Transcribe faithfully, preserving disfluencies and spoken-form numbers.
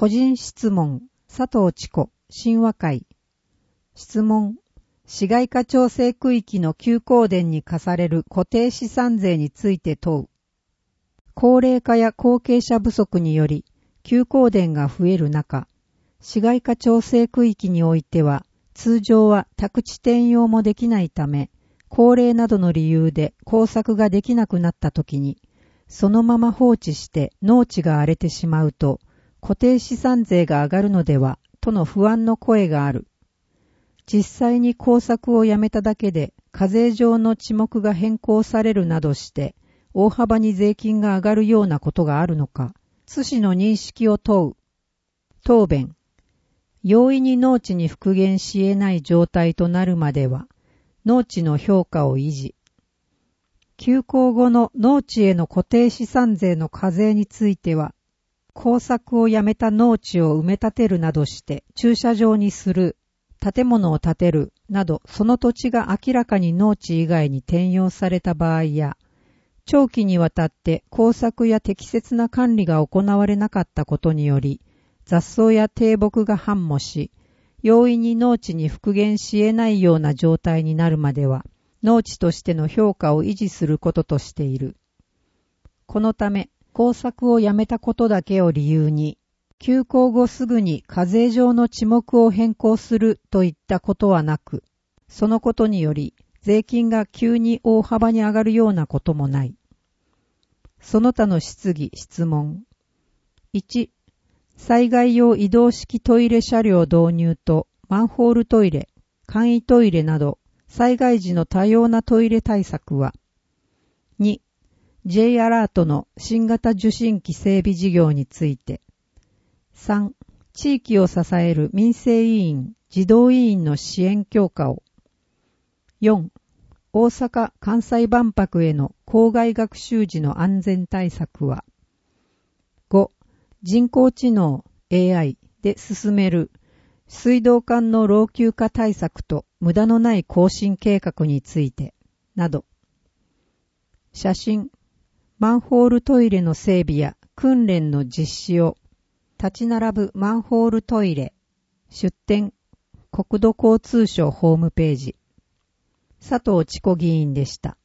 個人質問、佐藤千子、神話会。質問、市街化調整区域の休耕田に課される固定資産税について問う。高齢化や後継者不足により、休耕田が増える中、市街化調整区域においては、通常は宅地転用もできないため、高齢などの理由で耕作ができなくなったときに、そのまま放置して農地が荒れてしまうと、固定資産税が上がるのでは、との不安の声がある。実際に耕作をやめただけで、課税上の地目が変更されるなどして、大幅に税金が上がるようなことがあるのか、津氏の認識を問う。答弁。容易に農地に復元し得ない状態となるまでは、農地の評価を維持。休耕後の農地への固定資産税の課税については、耕作をやめた農地を埋め立てるなどして駐車場にする、建物を建てるなどその土地が明らかに農地以外に転用された場合や、長期にわたって耕作や適切な管理が行われなかったことにより、雑草や低木が繁茂し、容易に農地に復元し得ないような状態になるまでは、農地としての評価を維持することとしている。このため、耕作をやめたことだけを理由に、休耕後すぐに課税上の地目を変更するといったことはなく、そのことにより税金が急に大幅に上がるようなこともない。その他の質疑・質問。いち、災害用移動式トイレ車両導入とマンホールトイレ、簡易トイレなど災害時の多様なトイレ対策は。に、J アラートの新型受信機整備事業について。さん、地域を支える民生委員、児童委員の支援強化を。よん、大阪・関西万博への校外学習時の安全対策は。ご、人工知能 エーアイ で進める水道管の老朽化対策と無駄のない更新計画について、など。写真、マンホールトイレの整備や訓練の実施を、立ち並ぶマンホールトイレ、出展、国土交通省ホームページ。佐藤千子議員でした。